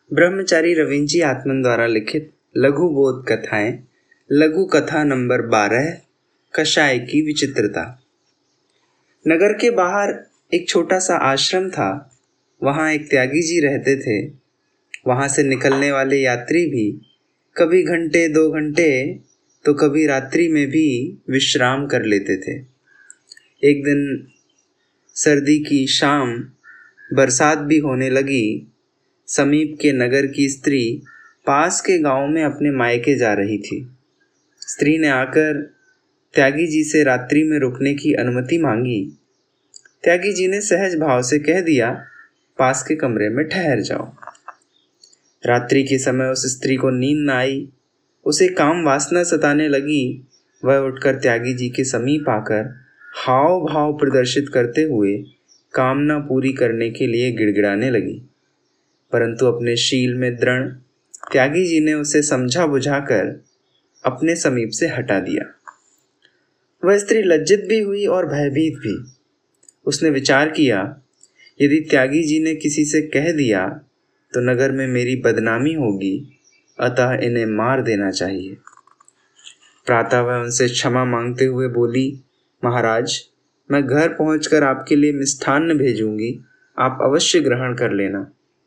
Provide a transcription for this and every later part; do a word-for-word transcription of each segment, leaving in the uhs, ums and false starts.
ब्रह्मचारी रविंद्र आत्मन द्वारा लिखित लघु बोध कथाएं, लघु कथा नंबर बारह, कषाय की विचित्रता। नगर के बाहर एक छोटा सा आश्रम था। वहाँ एक त्यागी जी रहते थे। वहाँ से निकलने वाले यात्री भी कभी घंटे दो घंटे तो कभी रात्रि में भी विश्राम कर लेते थे। एक दिन सर्दी की शाम बरसात भी होने लगी। समीप के नगर की स्त्री पास के गांव में अपने मायके जा रही थी। स्त्री ने आकर त्यागी जी से रात्रि में रुकने की अनुमति मांगी। त्यागी जी ने सहज भाव से कह दिया, पास के कमरे में ठहर जाओ। रात्रि के समय उस स्त्री को नींद न आई। उसे काम वासना सताने लगी। वह उठकर त्यागी जी के समीप आकर हाव भाव प्रदर्शित करते हुए कामना पूरी करने के लिए गिड़गिड़ाने लगी, परंतु अपने शील में दृढ़ त्यागी जी ने उसे समझा बुझाकर अपने समीप से हटा दिया। वह स्त्री लज्जित भी हुई और भयभीत भी। उसने विचार किया, यदि त्यागी जी ने किसी से कह दिया तो नगर में मेरी बदनामी होगी, अतः इन्हें मार देना चाहिए। प्रातः वह उनसे क्षमा मांगते हुए बोली, महाराज, मैं घर पहुंचकर आपके लिए मिष्ठान्न भेजूंगी, आप अवश्य ग्रहण कर लेना।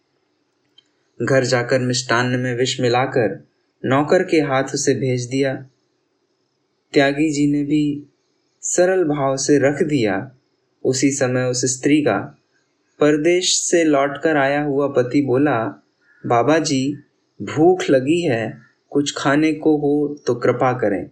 घर जाकर मिष्टान्न में विष मिलाकर नौकर के हाथ उसे भेज दिया। त्यागी जी ने भी सरल भाव से रख दिया। उसी समय उस स्त्री का परदेश से लौटकर आया हुआ पति बोला, बाबा जी, भूख लगी है, कुछ खाने को हो तो कृपा करें।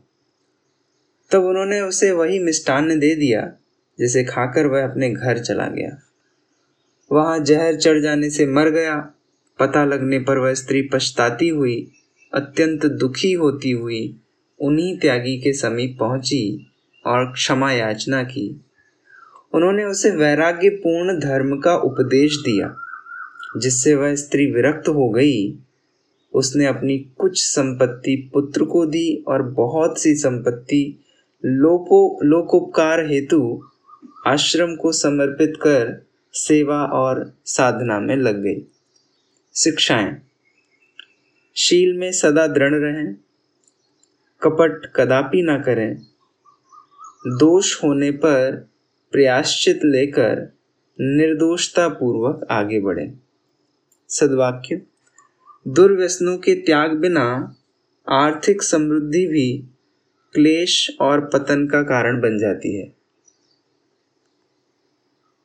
तब उन्होंने उसे वही मिष्टान्न दे दिया, जिसे खाकर वह अपने घर चला गया। वहां जहर चढ़ जाने से मर गया। पता लगने पर वह स्त्री पछताती हुई, अत्यंत दुखी होती हुई उन्हीं त्यागी के समीप पहुंची और क्षमा याचना की। उन्होंने उसे वैराग्यपूर्ण धर्म का उपदेश दिया, जिससे वह स्त्री विरक्त हो गई। उसने अपनी कुछ संपत्ति पुत्र को दी और बहुत सी संपत्ति लोको लोकोपकार हेतु आश्रम को समर्पित कर सेवा और साधना में लग गई। शिक्षाएं: शील में सदा दृढ़ रहें, कपट कदापि न करें, दोष होने पर प्रायश्चित लेकर निर्दोषता पूर्वक आगे बढ़ें। सद्वाक्य: दुर्व्यसनों के त्याग बिना आर्थिक समृद्धि भी क्लेश और पतन का कारण बन जाती है।